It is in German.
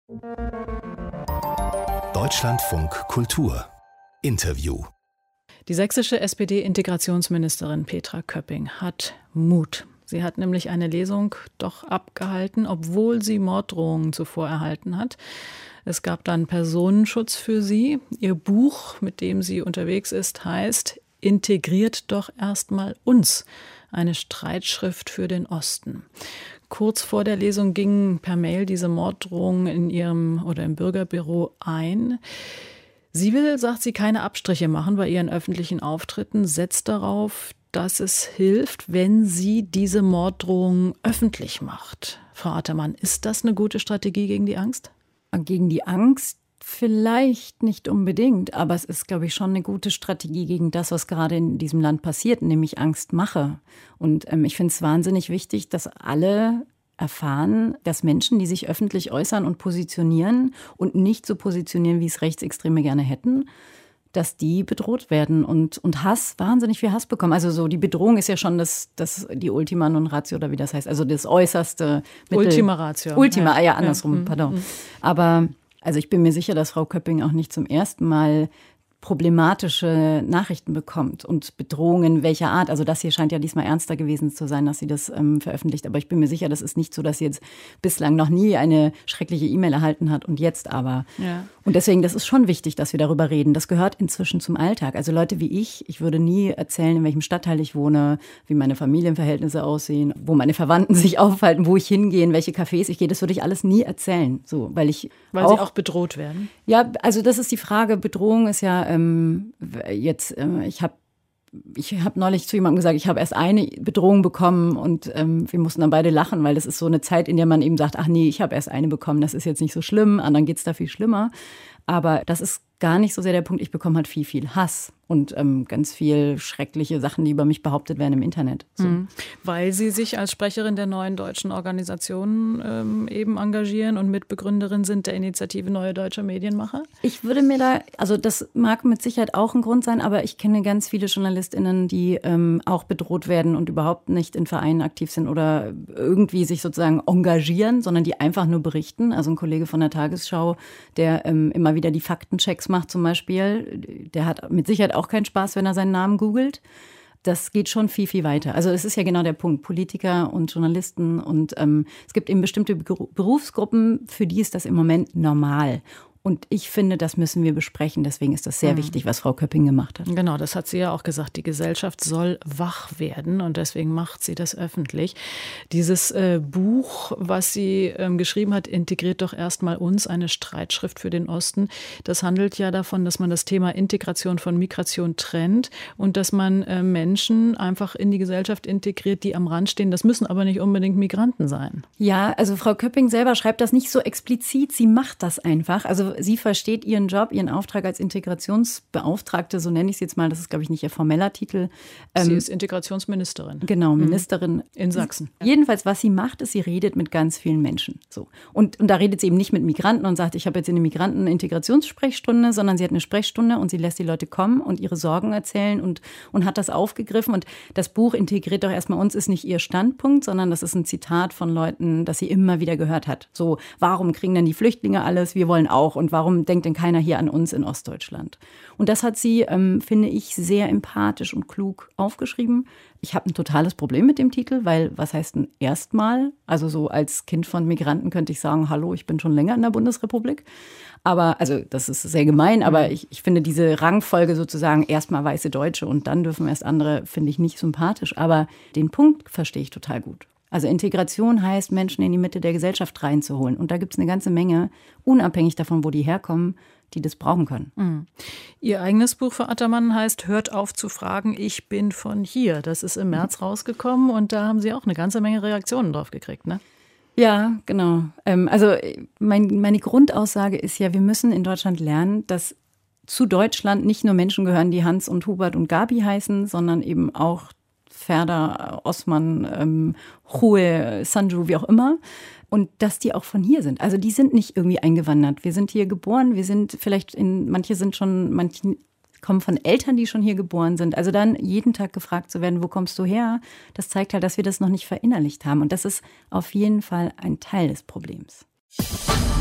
Deutschlandfunk Kultur Interview. Die sächsische SPD-Integrationsministerin Petra Köpping hat Mut. Sie hat nämlich eine Lesung doch abgehalten, obwohl sie Morddrohungen zuvor erhalten hat. Es gab dann Personenschutz für sie. Ihr Buch, mit dem sie unterwegs ist, heißt »Integriert doch erstmal uns«, eine Streitschrift für den Osten. Kurz vor der Lesung gingen per Mail diese Morddrohungen in ihrem oder im Bürgerbüro ein. Sie will, sagt sie, keine Abstriche machen bei ihren öffentlichen Auftritten, setzt darauf, dass es hilft, wenn sie diese Morddrohungen öffentlich macht. Frau Attermann, ist das eine gute Strategie gegen die Angst? Gegen die Angst vielleicht nicht unbedingt, aber es ist, glaube ich, schon eine gute Strategie gegen das, was gerade in diesem Land passiert, nämlich Angstmache. Und ich finde es wahnsinnig wichtig, dass alle erfahren, dass Menschen, die sich öffentlich äußern und positionieren und nicht so positionieren, wie es Rechtsextreme gerne hätten, dass die bedroht werden und Hass, wahnsinnig viel Hass bekommen. Also so die Bedrohung ist ja schon die Ultima non ratio oder wie das heißt, also das äußerste Mittel. Ultima ratio. Ultima, ja, andersrum, pardon. Aber also ich bin mir sicher, dass Frau Köpping auch nicht zum ersten Mal problematische Nachrichten bekommt und Bedrohungen welcher Art. Also das hier scheint ja diesmal ernster gewesen zu sein, dass sie das veröffentlicht. Aber ich bin mir sicher, das ist nicht so, dass sie jetzt bislang noch nie eine schreckliche E-Mail erhalten hat und jetzt aber. Ja. Und deswegen, das ist schon wichtig, dass wir darüber reden. Das gehört inzwischen zum Alltag. Also Leute wie ich würde nie erzählen, in welchem Stadtteil ich wohne, wie meine Familienverhältnisse aussehen, wo meine Verwandten sich aufhalten, wo ich hingehe, in welche Cafés ich gehe. Das würde ich alles nie erzählen. So, weil sie auch bedroht werden? Ja, also das ist die Frage. Bedrohung ist ja ich habe neulich zu jemandem gesagt, ich habe erst eine Bedrohung bekommen und wir mussten dann beide lachen, weil das ist so eine Zeit, in der man eben sagt, ach nee, ich habe erst eine bekommen, das ist jetzt nicht so schlimm, anderen geht es da viel schlimmer. Aber das ist gar nicht so sehr der Punkt, ich bekomme halt viel Hass und ganz viel schreckliche Sachen, die über mich behauptet werden im Internet. So. Weil Sie sich als Sprecherin der neuen deutschen Organisationen eben engagieren und Mitbegründerin sind der Initiative Neue Deutsche Medienmacher? Ich würde mir also das mag mit Sicherheit auch ein Grund sein, aber ich kenne ganz viele JournalistInnen, die auch bedroht werden und überhaupt nicht in Vereinen aktiv sind oder irgendwie sich sozusagen engagieren, sondern die einfach nur berichten. Also ein Kollege von der Tagesschau, der immer wieder die Faktenchecks macht zum Beispiel, der hat mit Sicherheit auch keinen Spaß, wenn er seinen Namen googelt. Das geht schon viel weiter. Also es ist ja genau der Punkt. Politiker und Journalisten und es gibt eben bestimmte Berufsgruppen, für die ist das im Moment normal. Und ich finde, das müssen wir besprechen. Deswegen ist das sehr wichtig, was Frau Köpping gemacht hat. Genau, das hat sie ja auch gesagt. Die Gesellschaft soll wach werden und deswegen macht sie das öffentlich. Dieses Buch, was sie geschrieben hat, Integriert doch erstmal uns, eine Streitschrift für den Osten. Das handelt ja davon, dass man das Thema Integration von Migration trennt und dass man Menschen einfach in die Gesellschaft integriert, die am Rand stehen. Das müssen aber nicht unbedingt Migranten sein. Ja, also Frau Köpping selber schreibt das nicht so explizit. Sie macht das einfach. Also sie versteht ihren Job, ihren Auftrag als Integrationsbeauftragte, so nenne ich es jetzt mal, das ist, glaube ich, nicht ihr formeller Titel. Sie ist Integrationsministerin. Genau, Ministerin. In Sachsen. Jedenfalls, was sie macht, ist, sie redet mit ganz vielen Menschen. So. Und da redet sie eben nicht mit Migranten und sagt, ich habe jetzt eine Migranten-Integrationssprechstunde, sondern sie hat eine Sprechstunde und sie lässt die Leute kommen und ihre Sorgen erzählen und hat das aufgegriffen. Und das Buch Integriert doch erstmal uns ist nicht ihr Standpunkt, sondern das ist ein Zitat von Leuten, das sie immer wieder gehört hat. So, warum kriegen denn die Flüchtlinge alles? Wir wollen auch. Und warum denkt denn keiner hier an uns in Ostdeutschland? Und das hat sie, finde ich, sehr empathisch und klug aufgeschrieben. Ich habe ein totales Problem mit dem Titel, weil was heißt denn erstmal? Also so als Kind von Migranten könnte ich sagen, hallo, ich bin schon länger in der Bundesrepublik. Aber, also das ist sehr gemein, aber ich finde diese Rangfolge sozusagen erstmal weiße Deutsche und dann dürfen erst andere, finde ich nicht sympathisch. Aber den Punkt verstehe ich total gut. Also Integration heißt, Menschen in die Mitte der Gesellschaft reinzuholen. Und da gibt es eine ganze Menge, unabhängig davon, wo die herkommen, die das brauchen können. Ihr eigenes Buch, Frau Attermann, heißt Hört auf zu fragen, ich bin von hier. Das ist im März rausgekommen und da haben Sie auch eine ganze Menge Reaktionen drauf gekriegt, ne? Ja, genau. Also meine Grundaussage ist ja, wir müssen in Deutschland lernen, dass zu Deutschland nicht nur Menschen gehören, die Hans und Hubert und Gabi heißen, sondern eben auch Ferda, Osman, Chue, Sanju, wie auch immer. Und dass die auch von hier sind. Also die sind nicht irgendwie eingewandert. Wir sind hier geboren, wir sind vielleicht manche kommen von Eltern, die schon hier geboren sind. Also dann jeden Tag gefragt zu werden, wo kommst du her? Das zeigt halt, dass wir das noch nicht verinnerlicht haben. Und das ist auf jeden Fall ein Teil des Problems.